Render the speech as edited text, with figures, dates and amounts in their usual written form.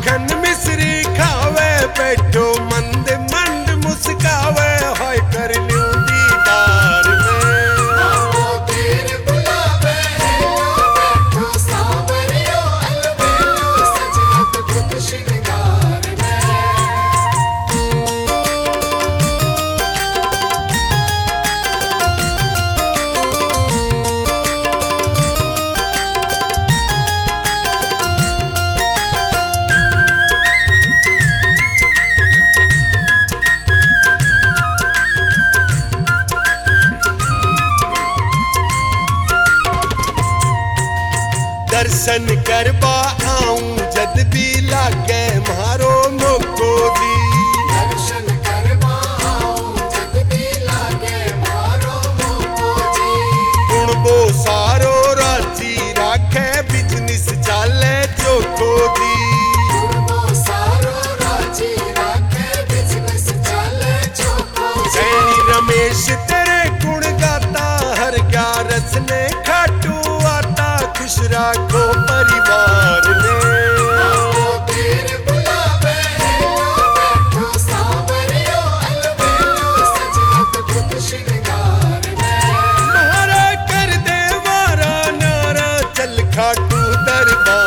मक्खन मिश्री खावे बैठो मंद मंद मुस्कावे हाय कर ल्यूं दीदार में आओ तेरे बुलावे बैठो सांवरियो अलबेलो सजत खुद श्रृंगार में। दर्शन करवा आऊं जद भी लागे मारो मोको दी दर्शन करवा आऊं जब भी लागे मारो मोको जी। गुण वो सारो राजी राखे बिजनेस चाले चोखो दी गुरबो सारो राजी राखे बिजनेस चले चोको जी। सैनी रमेश तेरे गुण गाता हर ग्यारस ने खाटू आता खुश राखो परिवार ने आओ तेरे बुलावे बैठो सांवरियो अलबेलो सजत खुद श्रृंगार में। मारा कर दे मारा नारा चल खाटू दरबार